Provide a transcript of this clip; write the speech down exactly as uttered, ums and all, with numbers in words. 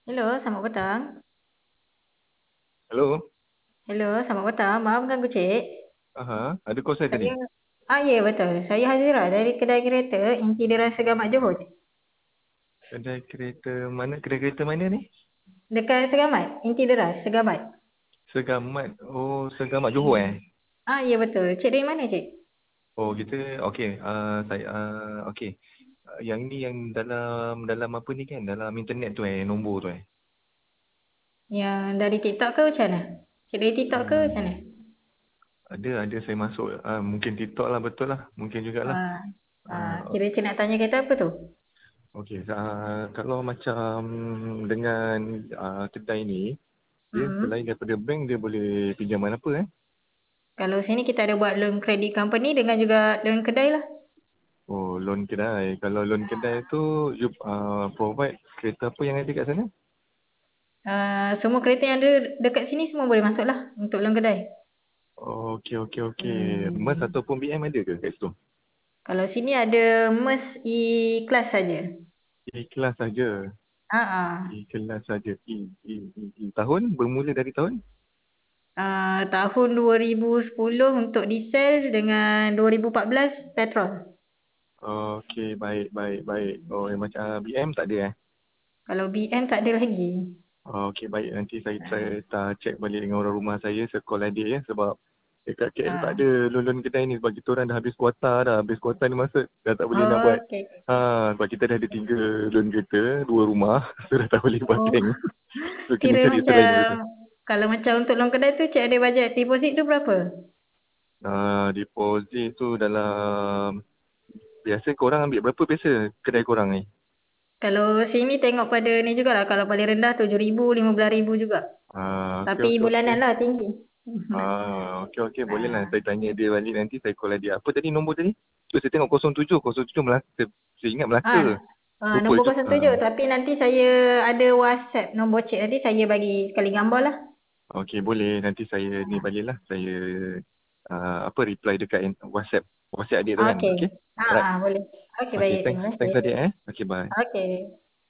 Hello, selamat petang. Hello. Hello, selamat petang. Maaf ganggu cik. Aha, ada call saya tadi. Saya, ah ya betul. Saya Hazira dari kedai kereta Inti Dera Segamat Johor. Cik. Kedai kereta mana? Kedai kereta mana ni? Dekat Segamat, Inti Dera Segamat. Segamat. Oh, Segamat Johor eh? Ah ya betul. Cik dari mana cik? Oh, kita okey. Uh, saya uh, okey. Uh, yang ni yang dalam dalam apa ni kan? Dalam internet tu eh, nombor tu eh. Yang dari TikTok ke macam mana? Cik dari TikTok ke macam mana? Hmm. Ada ada saya masuk uh, mungkin TikTok lah, betul lah. Mungkin jugalah. Ah, ah, Uh, kira cik nak tanya kereta apa tu? okey. Uh, kalau macam dengan uh, kedai ni, dia Hmm. selain daripada bank dia boleh pinjaman apa eh? Kalau sini kita ada buat loan credit company dengan juga loan kedai lah. Oh, loan kedai. Kalau loan kedai tu, you uh, provide kereta apa yang ada kat sana? Ah, semua kereta yang ada dekat sini semua boleh masuk lah untuk loan kedai. Oh, okey, okey, okey. Merc Hmm. ataupun B M ada ke kat situ? Kalau sini ada Merc E-Class saja. E-Class saja. Ah, ah. E-Class saja. E, E, E, E. Tahun? Bermula dari tahun? Ah, tahun dua ribu sepuluh untuk diesel dengan dua ribu empat belas petrol. Okey, baik, baik, baik. Oh, yang macam uh, B M tak ada eh? Kalau B M tak ada lagi. Oh, okey, baik. Nanti saya try tak check balik dengan orang rumah saya. Saya call adik ya. Sebab dekat K L tak Ah. ada loan-loan kedai ni. Sebab kita orang dah habis kuota dah. Habis kuota ni masa dah tak boleh nak Oh, buat. okey, okey. Ha, sebab kita dah ada tiga loan kereta, dua rumah. So dah tak boleh buat Oh, bank. So kena kira cari selain macam daripada tu. kalau macam untuk loan kedai tu cik ada bajet deposit tu berapa? Uh, deposit tu dalam, biasa korang ambil berapa biasa kedai korang ni? Kalau sini tengok pada ni jugalah. Kalau paling rendah tujuh ribu, lima belas ribu juga. Ah, okey, Tapi okey, okey. bulanan lah tinggi. Ah, okey, okey, boleh lah. Ah. Saya tanya dia balik nanti, saya call dia. Apa tadi nombor tadi? Tu saya tengok kosong tujuh, kosong tujuh Melaka. Saya ingat Melaka. Ah, ah, Lupa nombor itu. kosong tujuh. Ah, Tapi nanti saya ada WhatsApp nombor cik. Nanti saya bagi sekali gambar lah. okey, boleh. Nanti saya ni balik lah. Saya ah, apa reply dekat in- WhatsApp. WhatsApp adik tu kan? Okey. Okey. Ah, Alright. ah, boleh. Okey, Okey, baik. thanks. Terima kasih. Thanks adik eh. Okey, bye. Okey.